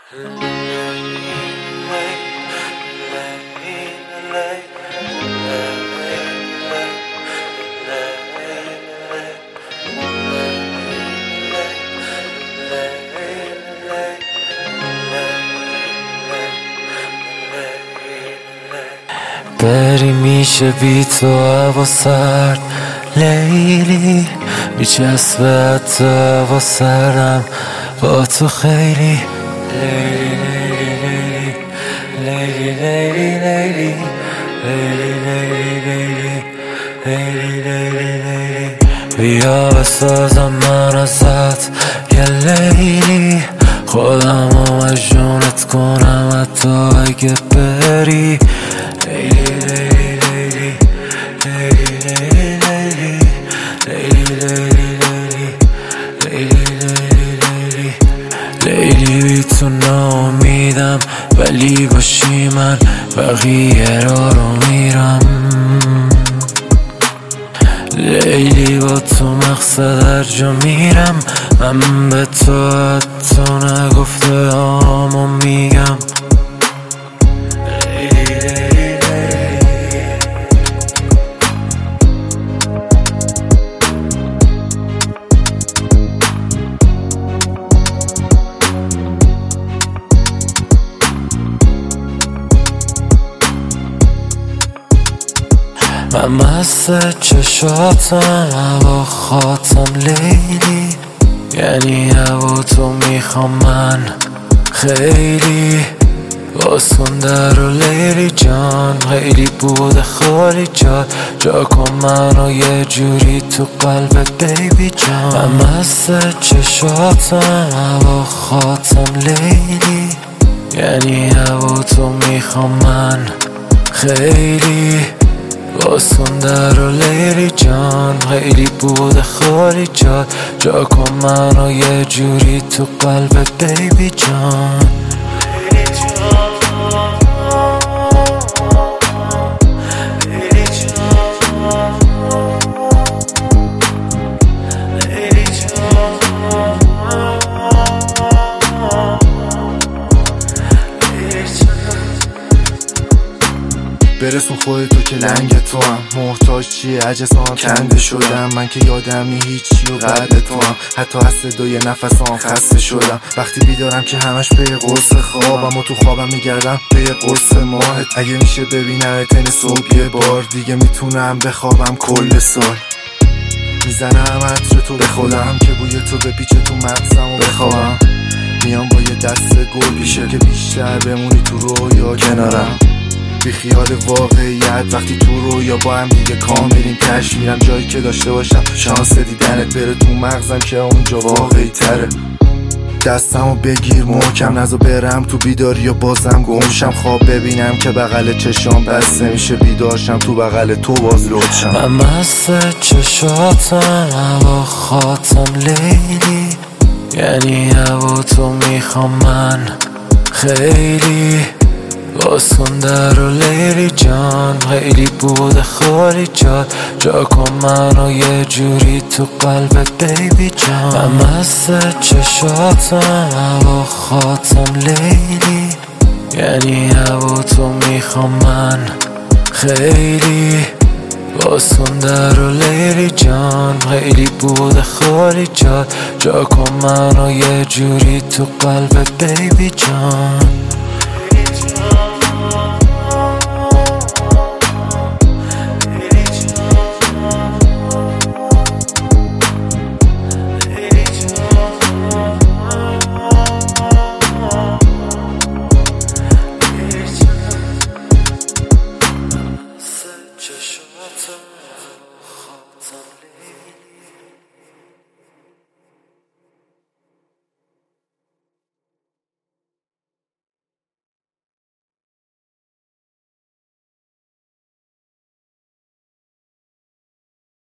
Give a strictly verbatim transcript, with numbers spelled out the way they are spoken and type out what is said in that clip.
بری میشه بی تو هوا سرد لیلی، میچسبه حتی هوا سردم با تو خیلی لیلی لیلی لیلی لیلی لیلی لیلی لیلی لیلی لیلی بیا بسازم من ازت یه لیلی، خودم رو مجنونت کنم حتی اگه بری لیلی لیلی لیلی لیلی لیلی لیلی لیلی لیلی لیلی بی تو ناامیدم ولی باشی من بقیه را رو میرم. لیلی با تو مقصد هر جا میرم، من به تو حتی نگفته هامو میگم. من مست چشاتم هوا خاتم لیلی، یعنی هوا تو میخوام من خیلی باسون در و لیلی جان، خیلی بوده خالی جا جا کن منو یه جوری تو قلبت بیبی جان. من مست چشاتم هوا خاتم لیلی، یعنی هوا تو میخوام من خیلی باسون در و لیلی جان، خیلی بوده خالی جا جا کن منو یه جوری تو قلبت بیبی جان. برسون خودتو که لنگ تو هم محتاج چیه اجسام کنده شدم، من که یادمی هیچی و قد تو هم حتی از صدای نفسام خسته شدم. وقتی بیدارم که همش به قرص خوابم و تو خوابم میگردم به قرص ماهت، اگه میشه ببینم تن صبح یه بار دیگه میتونم بخوابم کل سال. میزنم عطر تو به خودم که بوی تو بپیچه تو مغزم و بخوابم، میام با یه دست گل پیشه که بیشتر بمونی تو رویا کنارم. بی خیال واقعیت وقتی تو رو یا با هم دیگه کاملیم کش میرم جایی که داشته باشم شانس دیدنت بره تو مغزم که اونجا واقعی تره. دستمو بگیر محکم نزا برم تو بیداری یا بازم گمشم، خواب ببینم که بغل چشام بسته میشه بیدارشم تو بغل تو باز لطشم. من مست چشاتم هوا خاتم لیلی، یعنی هوا تو میخوام من خیلی باسون در و لیلی جان، خیلی بوده خالی جا جا کن منو یه جوری تو قلبت بیبی جان. من مست چشاتم هوا خاتم لیلی، یعنی هوا تو میخوام من خیلی باسون در و لیلی جان، خیلی بوده خالی جا جا کن منو یه جوری تو قلبت بیبی جان.